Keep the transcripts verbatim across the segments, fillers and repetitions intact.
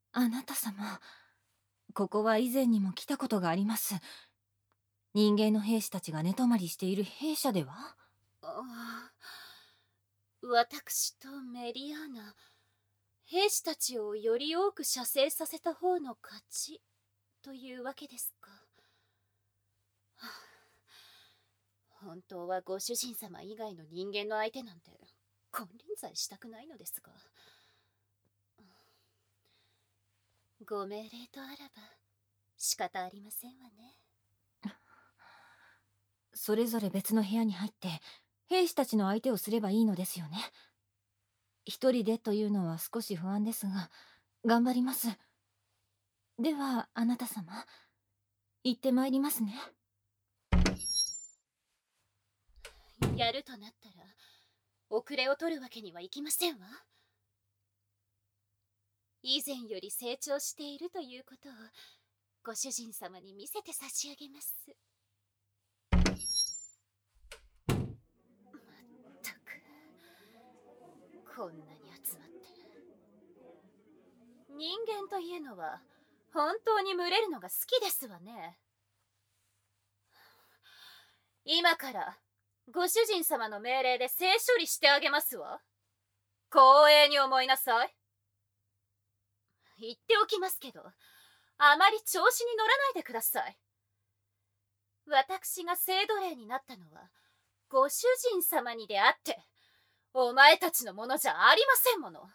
あなた様、ここは以前にも来たことがあります。人間の兵士たちが寝泊まりしている兵舎では？ ああ、私とメリアーナ、兵士たちをより多く射精させた方の勝ちというわけですか。はあ、本当はご主人様以外の人間の相手なんて金輪際したくないのですが、ご命令とあらば仕方ありませんわね。 それぞれ別の部屋に入って兵士たちの相手をすればいいのですよね。一人でというのは少し不安ですが、頑張ります。ではあなた様、行ってまいりますね。 やるとなったら遅れを取るわけにはいきませんわ。以前より成長しているということをご主人様に見せて差し上げます。まったく、こんなに集まって。人間というのは本当に群れるのが好きですわね。今からご主人様の命令で性処理してあげますわ。光栄に思いなさい。言っておきますけど、あまり調子に乗らないでください。私が性奴隷になったのはご主人様にであって、お前たちのものじゃありませんもの。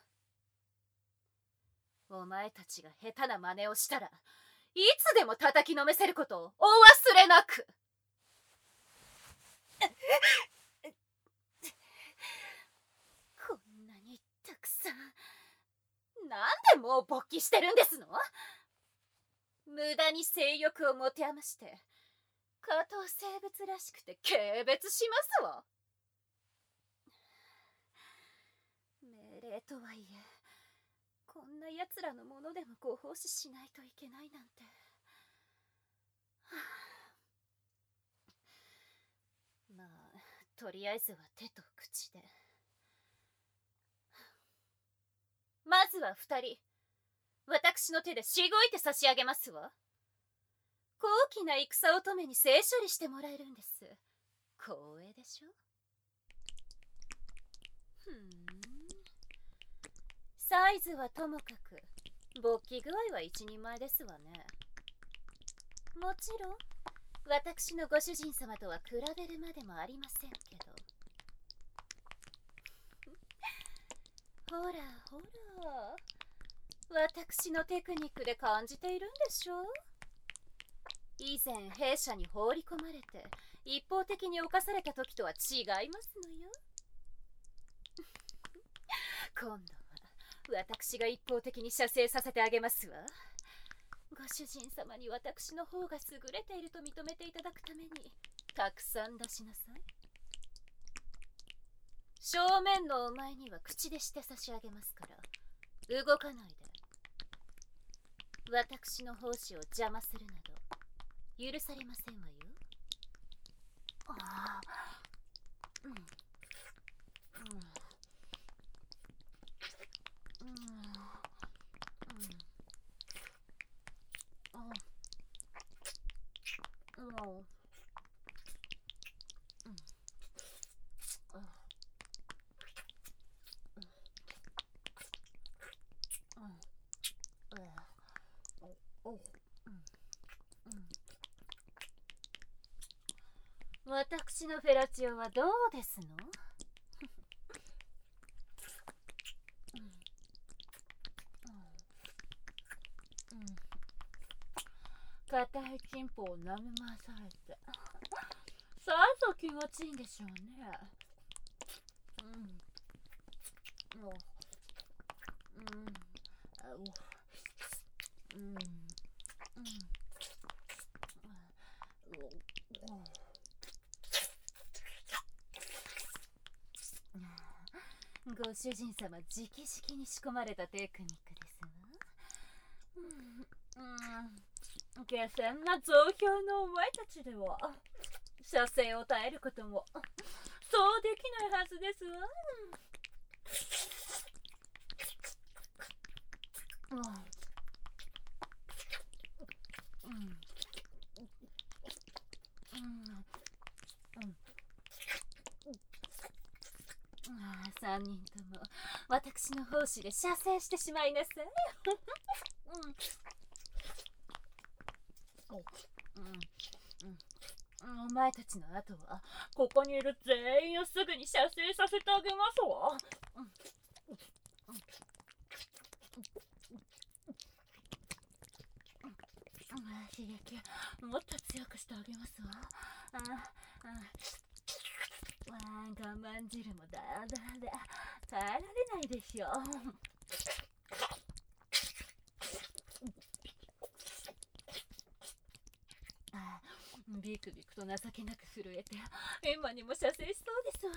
お前たちが下手な真似をしたらいつでも叩きのめせることをお忘れなく。こんなにたくさん、なんでもう勃起してるんですの？無駄に性欲を持て余して下等生物らしくて軽蔑しますわ。命令とはいえ、こんな奴らのものでもご奉仕しないといけないなんて。はあ、まあとりあえずは手と口で。まずは二人、私の手でしごいて差し上げますわ。高貴な戦乙女に性処理してもらえるんです。光栄でしょ。ふん、サイズはともかく勃起具合は一人前ですわね。もちろん私のご主人様とは比べるまでもありませんけど。ほらほら、私のテクニックで感じているんでしょ。以前弊社に放り込まれて一方的に侵された時とは違いますのよ。今度は私が一方的に射精させてあげますわ。ご主人様に私の方が優れていると認めていただくためにたくさん出しなさい。正面のお前には口でして差し上げますから動かないで。私の奉仕を邪魔するなど許されませんわよ。ああ、うん、うん、うん、うん、あ、うん、うん、あ、私のフェラチオはどうですの？硬いチンポを舐め回されてさぞ気持ちいいんでしょうね。うん、うん、うん、うん、ご主人様直々に仕込まれたテクニックですわ。うん、下船な増票のお前たちでは射精を耐えることもそうできないはずですわ。うん、 さんにんとも私の奉仕で射精してしまいなさい。うんうんうん、お前たちの後はここにいる全員をすぐに射精させてあげますわ。うん刺激もっと強くしてあげますわ。あああ我慢汁もだだだ耐えられないでしょう。あビクビクと情けなく震えて今にも射精しそうですわ。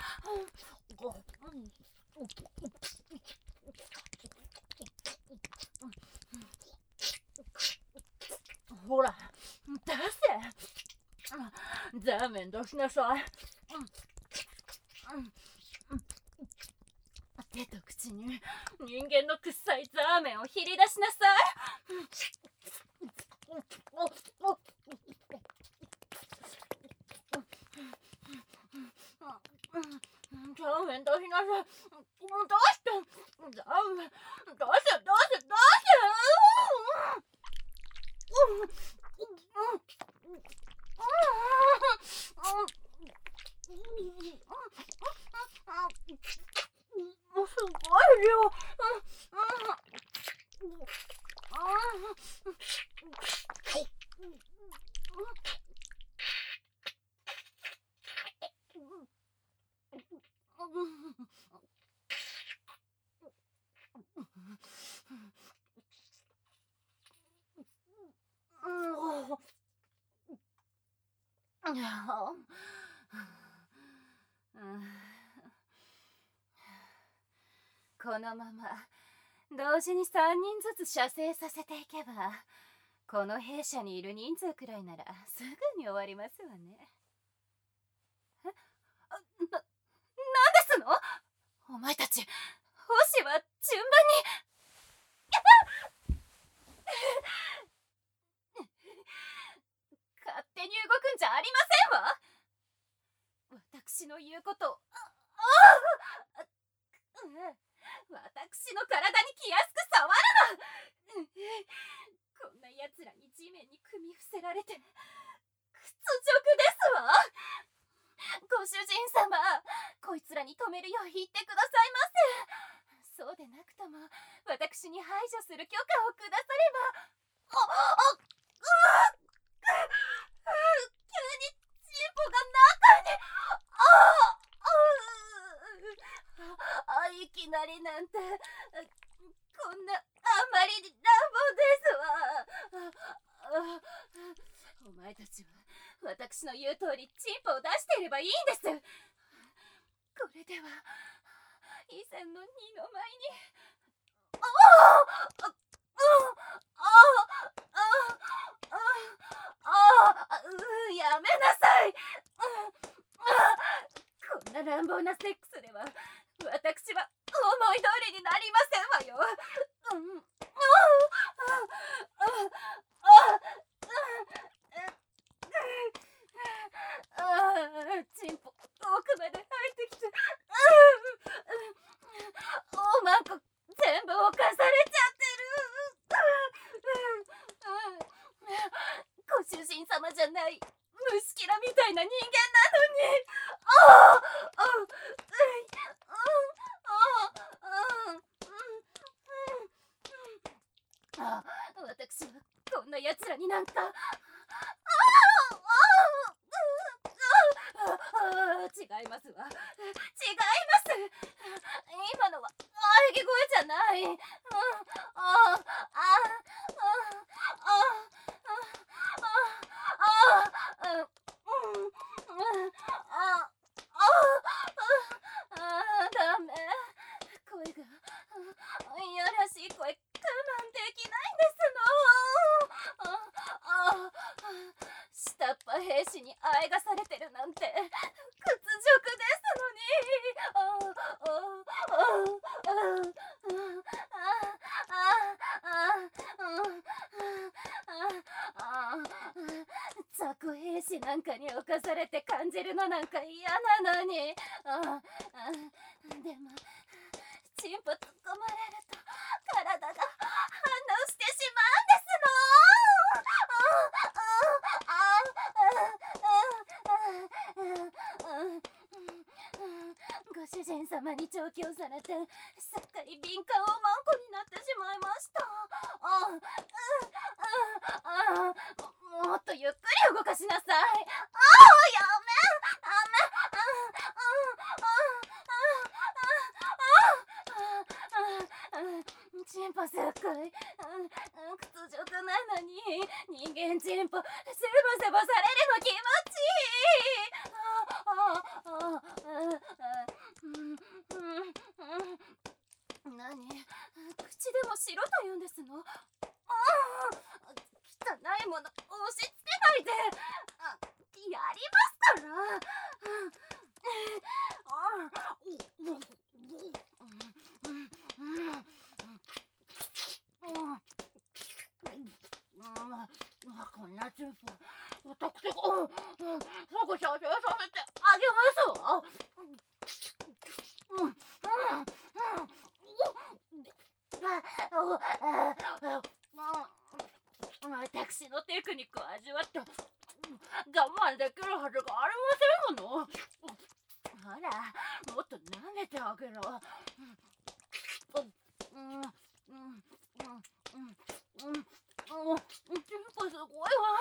ほら出せ、ザーメン出しなさい。手と口に人間の臭いザーメンをひり出しなさい。ザーメン出しなさい。どうしてザーメン出せ出せ出せ。すごい量。このまま同時にさんにんずつ射精させていけば、この兵舎にいる人数くらいならすぐに終わりますわね。え、な、なんですの？お前たち、奉仕は順番に勝手に動くんじゃありませんわ。私の言うことを、ああうん私の体に気安く触るな。こんな奴らに地面に組み伏せられて屈辱ですわ。ご主人様、こいつらに止めるよう言ってくださいませ。そうでなくとも私に排除する許可をくだされば。ああう急にチンポが中に。ああいきなりなんてこんなあまりに乱暴ですわ。お前たちは私の言う通りチンポを出していればいいんです。これでは以前の二の舞にああああああやめなさい。こんな乱暴なセックスでは私は思い通りになりませんわよ。うんチンポ奥まで入ってきておまんこ全部侵されちゃってる。ご主人様じゃない虫キラみたいな人間なのに。ああ私はこんな奴らになんか違いますわ。違います。今のは喘ぎ声じゃない。ああダメ。声がいやらしい声我慢できないんですの。ああ下っ端兵士に愛がされてるなんて屈辱ですのに。雑魚兵士なんかに侵されて感じるのなんか嫌なのに。ああでもチンポ突っ込まれると体が反応してしまうんですの。ご主人様に調教されてすっかり敏感をマンコになってしまいました。あああもっとゆっくり動かしなさい。ああやめダメチンポすっごい屈辱なのに人間チンポセボセボされるの気持ちいい。何口でもしろと言うんですの。汚いもの押し付けないで。やりますからこんなチンポ私がすぐ射精させてあげますわ。私のテクニックを味わって我慢できるはずがありませんもの。ほらもっと舐めてあげろ。チンポすごいわ。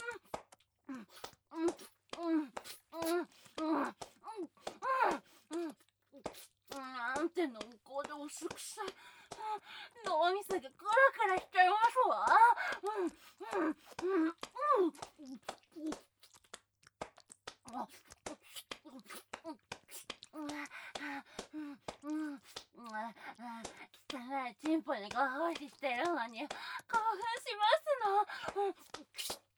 なんて濃厚でおすくさい脳みそがクラクラしちゃいますわ。汚いチンポにご奉仕してるのに興奮しますの。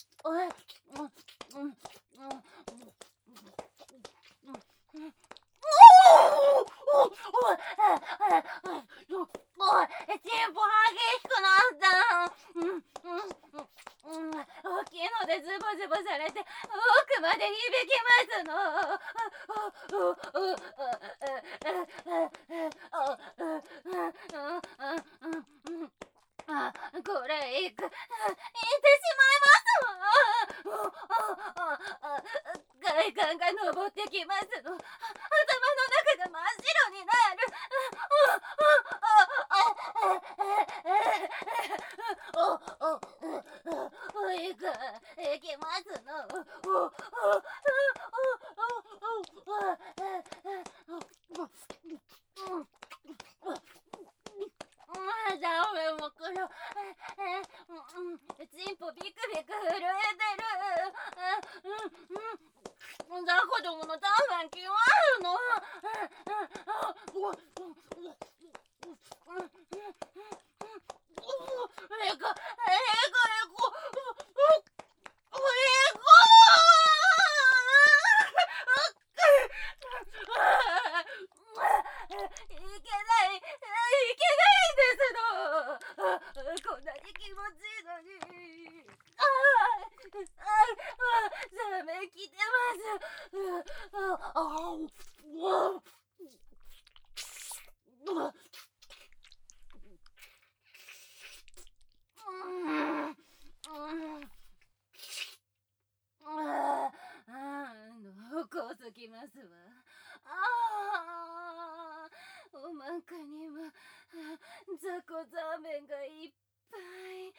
チンポ激しくなった。大きいのでズボズボされて奥まで響きますの。これいくいってしまいますわ。快感が昇ってきますの。頭の中が真っ白になる。いくいきますの。ダメもくろチンポビクビク震えてる。だ子供のターン決まるの。えこえこえこいけないいけないんですの。こんなに気持ちいいのに。ああザメ来てます。濃厚すぎますわ。ああおまんかにも雑魚ザーメンがいっぱい。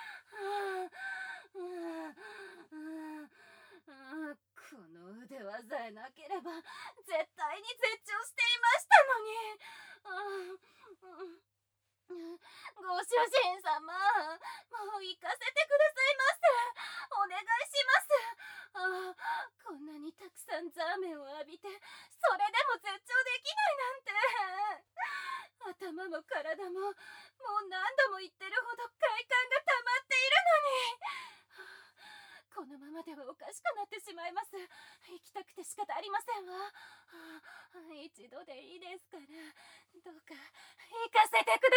この腕輪さえなければ絶対に絶頂していましたのに。ご主人様もう行かせてくださいませ。お願いします。ああこんなにたくさんザーメンを浴びてそれでも絶頂できないなんて。頭も体ももう何度も言ってるほど快感が溜まっているのに。このままではおかしくなってしまいます。行きたくて仕方ありませんわ。一度でいいですからどうか行かせてくださいま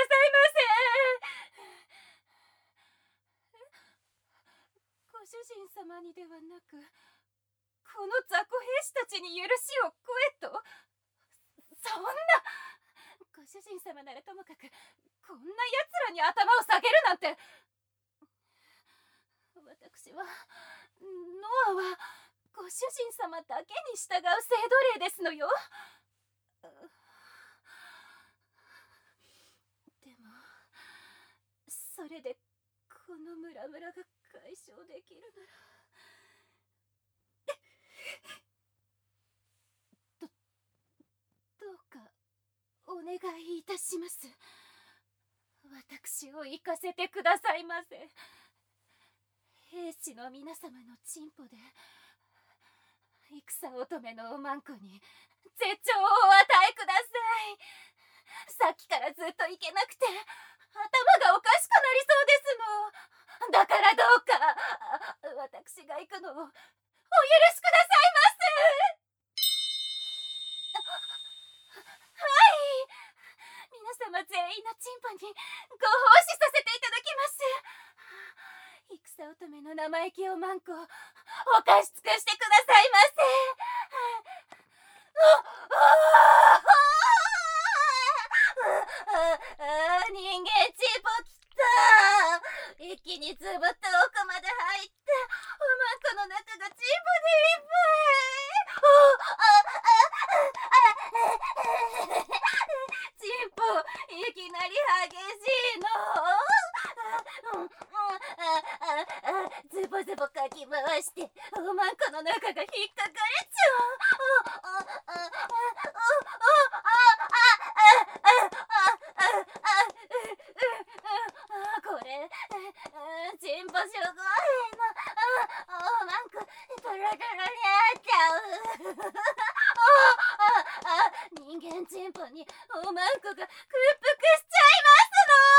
せ。ご主人様にではなくこの雑魚兵士たちに許しを請えと。 そんな、ご主人様ならともかくこんな奴らに頭を下げるなんて。私はノアはご主人様だけに従う聖奴隷ですのよ。でもそれでこのムラムラが解消できるならどどうかお願いいたします。私を行かせてくださいませ。兵士の皆様の進歩で戦乙女のおまんこに絶頂をお与えください。さっきからずっと行けなくて頭がおかしくなりそうですの。だからどうか私が行くのをお許しくださいます。はい、皆様全員のチンポにご奉仕させていただきます。戦乙女の生意気おまんこお貸し尽くしてくださいませ。人間チンポきた。一気につぶって奥まで入っておまんこの中がチンポでいっぱい。チンポいきなり激しいの。ズボズボかき回しておまんこの中が引っかかれちゃう。これチンポすごいの。おまんこトロトロになっちゃう。人間チンポにおまんこが屈服しちゃいますの。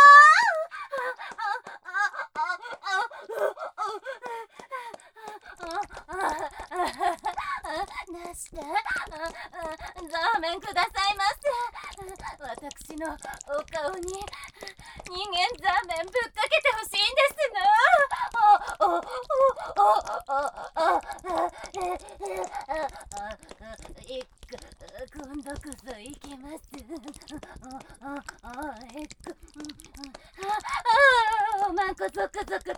なしてザーメンくださいませ。私のお顔に人間ザーメンぶっかけてほしいんですの。今度こそ行きます。おまんこゾクゾクきた。頭の中が真っ白になっ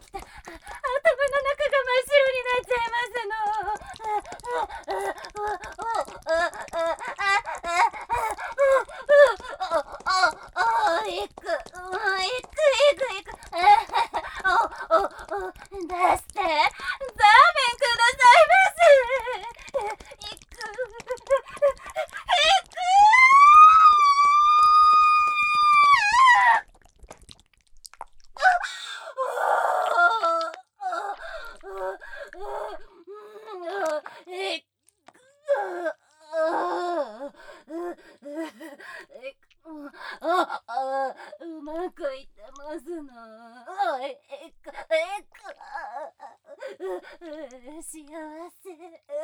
ちゃいますの。いくいくいくいく出してザーメンくださいませ。いくいくうまくいってますの。幸せ。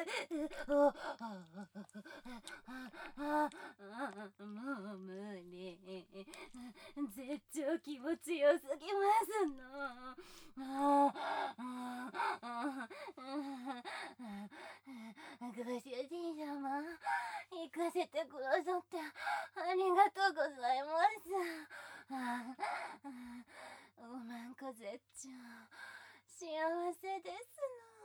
もう無理。絶頂気持ちよすぎますの。ご主人様、行かせてくださってありがとうございます。おまんこ絶頂幸せですの。